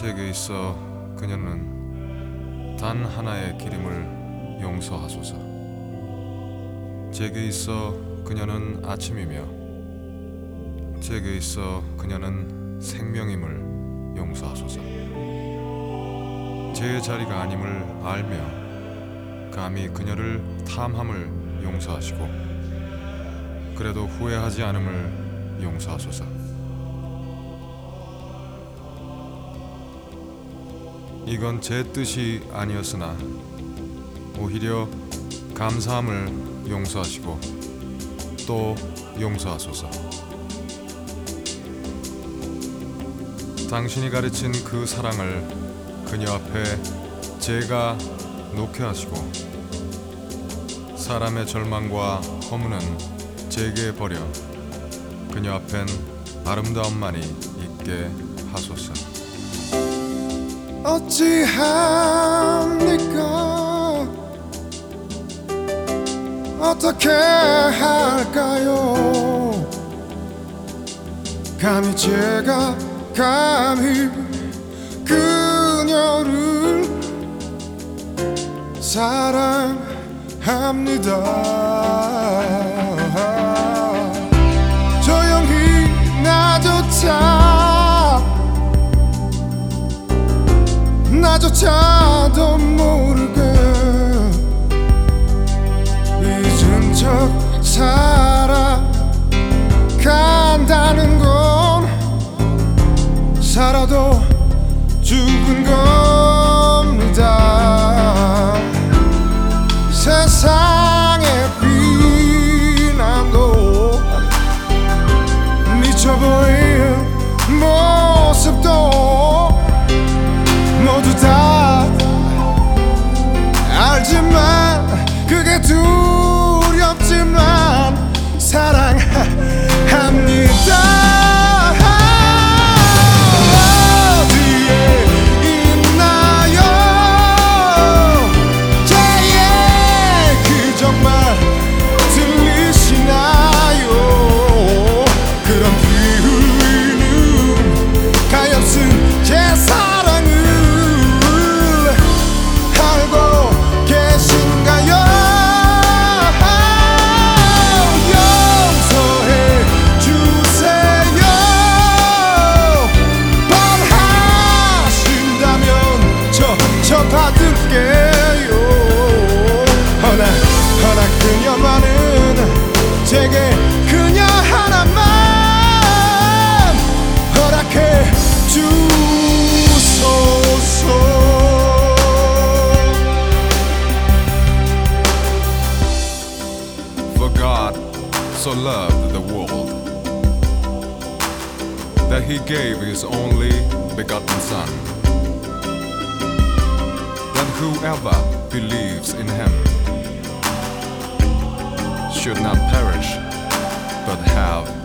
제게 있어 그녀는 단 하나의 기림을 용서하소서. 제게 있어 그녀는 아침이며 제게 있어 그녀는 생명임을 용서하소서. 제 자리가 아님을 알며 감히 그녀를 탐함을 용서하시고 그래도 후회하지 않음을 용서하소서. 이건 제 뜻이 아니었으나 오히려 감사함을 용서하시고 또 용서하소서. 당신이 가르친 그 사랑을 그녀 앞에 제가 놓게 하시고 사람의 절망과 허무는 제게 버려 그녀 앞엔 아름다움만이 있게 하소서. 어찌합니까? 어떻게 할까요? 감히 제가 감히 그녀를 사랑합니다. 조용히 나조차도 모르게 잊은 척 살아간다는 건 살아도 죽은 겁니다. 세상의 비난도 미쳐 보이는 모습도 모두 다 알지만 그게 두렵지만 사랑합니다. 어디에 있나요? 제 얘기 정말 들리시나요? 그런 비위는 가엾은 제 사랑을 알고 계신가요? 용서해 주세요. 원하신다면 저 받을게요. 허나 그녀만은 제게 그녀 하나만 허락해 주소서. For God so loved the world that he gave his only begotten Son, that whoever believes in him should not perish but have